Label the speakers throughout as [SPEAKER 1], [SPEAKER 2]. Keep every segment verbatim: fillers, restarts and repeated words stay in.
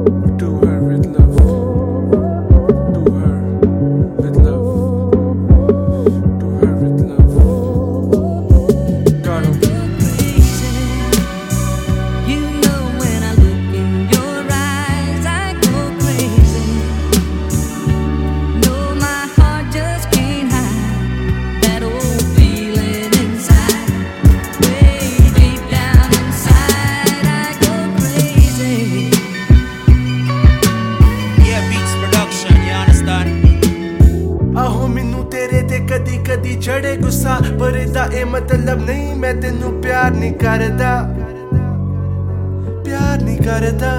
[SPEAKER 1] Do her with love. Do her with love. Do her with love. Got him.
[SPEAKER 2] You know when I look in your eyes, I go crazy. No, my heart just can't hide that old feeling inside. Way deep down inside, I go crazy.
[SPEAKER 3] Yeah, Beats Production, you understand?
[SPEAKER 4] ਆਹੋ ਮੈਨੂੰ ਤੇਰੇ ਤੇ ਕਦੀ ਕਦੀ ਚੜੇ ਗੁੱਸਾ, ਪਰ ਇਹਦਾ ਇਹ ਮਤਲਬ ਨਹੀਂ ਮੈਂ ਤੈਨੂੰ ਪਿਆਰ ਨਹੀਂ ਕਰਦਾ, ਪਿਆਰ ਨਹੀਂ ਕਰਦਾ।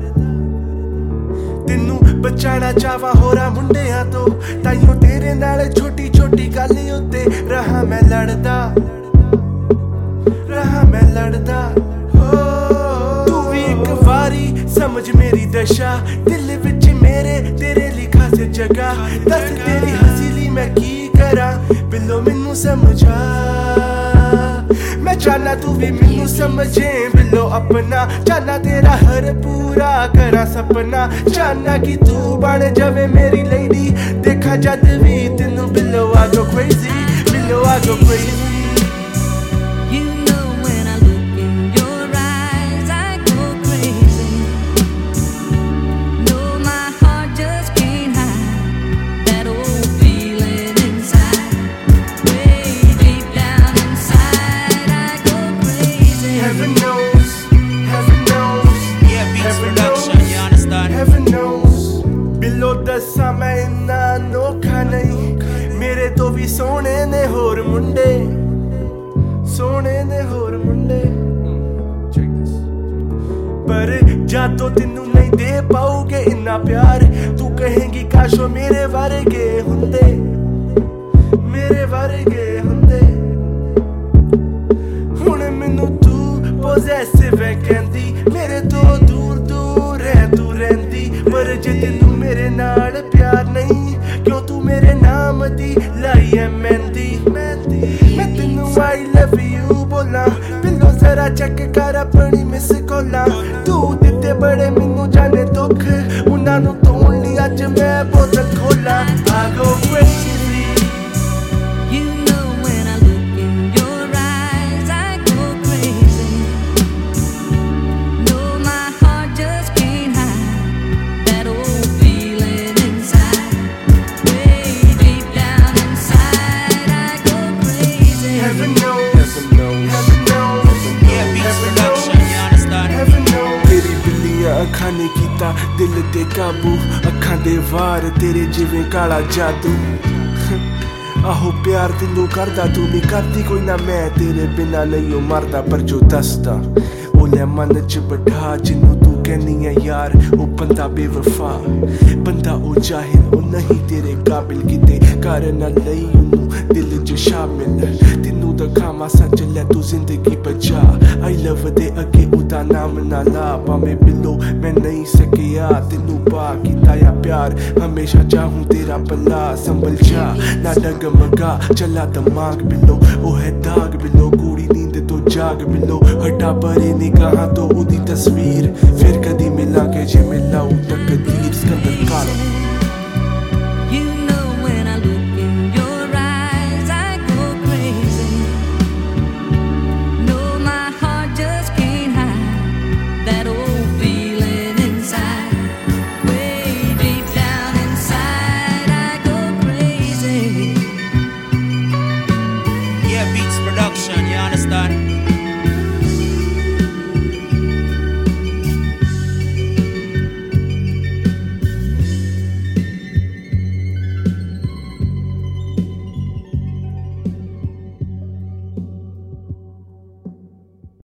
[SPEAKER 4] ਤੈਨੂੰ ਬਚਾਣਾ ਚਾਹਾਂ ਹੋਰਾਂ ਮੁੰਡਿਆਂ ਤੋਂ, ਤਾਈਓ ਤੇਰੇ ਨਾਲ ਛੋਟੀ ਛੋਟੀ ਗੱਲ ਉੱਤੇ ਰਹਾ ਮੈਂ ਲੜਦਾ, ਰਹਾ ਮੈਂ ਲੜਦਾ। ਹੋ ਤੂੰ ਵੀ ਇੱਕ ਵਾਰੀ ਸਮਝ ਮੇਰੀ ਦਸ਼ਾ, ਦਿਲ ਵਿੱਚ ਮੇਰੇ ਤੇਰੇ ਲਈ ਖਾਸ ਜਗ੍ਹਾ। ਦੱਸ ਤੇਰੀ ਹੱਸੀ ਲਈ ਮੈਂ ਕੀ ਕਰਾਂ, ਬਿੱਲੋ ਮੈਨੂੰ ਸਮਝਾ। ਮੈਂ ਚਾਹਨਾ ਤੂੰ ਵੀ ਮੈਨੂੰ ਸਮਝੇ ਬਿੱਲੋ ਆਪਣਾ, ਚਾਹਨਾ ਤੇਰਾ ਹਰ ਪੂਰਾ ਕਰਾਂ ਸਪਨਾ। ਚਾਹਨਾ ਕਿ ਤੂੰ ਬਣ ਜਾਵੇ ਮੇਰੀ ਲੇਡੀ, ਦੇਖਾ ਜਦ ਵੀ ਤੈਨੂੰ ਬਿੱਲੋ I go crazy, Billo I go crazy।
[SPEAKER 2] You know when I look in your eyes, I go crazy. No, my heart just can't hide that old feeling inside. Way deep down inside, I go crazy.
[SPEAKER 4] Heaven knows, heaven knows,
[SPEAKER 3] Yeah, Beats
[SPEAKER 4] heaven
[SPEAKER 3] Production,
[SPEAKER 4] knows,
[SPEAKER 3] you understand?
[SPEAKER 4] heaven knows। ਬਿੱਲੋ ਦੱਸਾਂ ਮੈਂ ਇੰਨਾ ਅਨੋਖਾ ਨਹੀਂ, ਮੇਰੇ ਤੋਂ ਵੀ ਸੋਹਣੇ ਨੇ ਹੋਰ ਮੁੰਡੇ, ਸੋਹਣੇ ਨੇ ਹੋਰ ਮੁੰਡੇ।
[SPEAKER 1] Check this.
[SPEAKER 4] ਪਰ ਜਦੋਂ ਤੈਨੂੰ ਨਹੀਂ ਦੇ ਪਾਉਗੇ ਇੰਨਾ ਪਿਆਰ, ਤੂੰ ਕਹੇਂਗੀ ਕਾਸ਼ ਉਹ ਮੇਰੇ ਵਰਗੇ ਹੁੰਦੇ, ਮੇਰੇ ਵਰਗੇ ਹੁੰਦੇ। ਹੁਣ ਮੈਨੂੰ ਤੂੰ ਪੋਜ਼ੈਸਿਵ ਹੈ ਕਹਿੰਦੀ, ਮੇਰੇ ਤੋਂ ਦੂਰ ਦੂਰ ਰਹਿ ਤੂੰ ਰਹਿੰਦੀ। ਪਰ ਜੇ ਤੈਨੂੰ ਮੇਰੇ ਨਾਲ ਪਿਆਰ ਨਹੀਂ, ਕਿਉਂ ਤੂੰ ਮੇਰੇ ਨਾਮ ਦੀ ਲਾਈ ਐ ਮਹਿੰਦੀ। ਮੈਂ ਤੈਨੂੰ I love you ਬੋਲਾਂ, ਬਿੱਲੋ ਜ਼ਰਾ ਚੈੱਕ ਕਰ ਆਪਣੀ ਮਿਸ ਕੋਲਾਂ। ਤੂੰ ਦਿੱਤੇ ਬੜੇ ਮੈਨੂੰ ਜਾਣੇ ਦੁੱਖ, ਉਹਨਾਂ ਨੂੰ ਤੋੜਨ ਲਈ ਅੱਜ ਮੈਂ ਬੋਤਲ ਖੋਲਾਂ। I go crazy।
[SPEAKER 2] You know when I look in your eyes, I go crazy. No, my heart just can't hide that old feeling inside. Way deep down inside, I go crazy.
[SPEAKER 4] Heaven knows,
[SPEAKER 1] Heaven knows.
[SPEAKER 4] heaven knows,
[SPEAKER 3] Yeah, Beats Production, you understand?
[SPEAKER 4] heaven knows। ਤੇਰੀ ਬਿੱਲੀਆਂ ਅੱਖਾਂ ਨੇ ਕੀਤਾ ਦਿਲ ਤੇ ਕਾਬੂ, ਅੱਖਾਂ ਦੇ ਵਾਰ ਤੇਰੇ ਜਿਵੇਂ ਕਾਲਾ ਜਾਦੂ। ਆਹੋ ਪਿਆਰ ਤੈਨੂੰ ਕਰਦਾ ਤੂੰ ਨਹੀਂ ਕਰਦੀ ਕੋਈ ਨਾ, ਮੈਂ ਤੇਰੇ ਬਿਨਾ ਨਹੀਂ ਉਹ ਮਰਦਾ। ਪਰ ਜੋ ਦੱਸਦਾ ਉਹ ਲੈ ਮਨ ਚ ਬਿਠਾ, ਜਿਹਨੂੰ ਤੂੰ ਕਹਿੰਦੀ ਐ ਯਾਰ ਉਹ ਬੰਦਾ ਬੇਵਫਾ, ਬੰਦਾ ਉਹ ਜਾਹਿਲ ਉਹ ਨਹੀਂ ਤੇਰੇ ਕਾਬਿਲ। ਕਿਤੇ ਕਰ ਨਾ ਲਈ ਉਹਨੂੰ ਦਿਲ ਚ ਸ਼ਾਮਿਲ, ਤੈਨੂੰ ਦਿਖਾਵਾਂ ਸੱਚ ਲੈ ਤੂੰ ਜ਼ਿੰਦਗੀ ਬਚਾ। I love ਦੇ ਅੱਗੇ ਉਹਦਾ ਨਾਮ ਨਾ ਲਾ, ਭਾਵੇਂ ਬਿੱਲੋ ਮੈਂ ਨਹੀਂ ਸਕਿਆ ਤੈਨੂੰ ਪਾ ਕੀਤਾ ਆ ਪਿਆਰ। ਹਮੇਸ਼ਾ ਚਾਹੂੰ ਤੇਰਾ ਭਲਾ, ਸੰਭਲ ਜਾ ਨਾ ਡਗਮਗਾ ਚੱਲਾ ਦਿਮਾਗ ਬਿੱਲੋ। ਉਹ ਹੈ ਦਾਗ ਬਿੱਲੋ, ਗੂੜੀ ਨੀਂਦ ਤੋਂ ਜਾਗ ਬਿੱਲੋ, ਹਟਾ ਪਰੇ ਨਿਗਾਹਾਂ ਤੋਂ ਉਹਦੀ ਤਸਵੀਰ। ਫਿਰ ਕਦੀ ਮਿਲਾਂਗੇ ਜੇ ਮਿਲਾਂ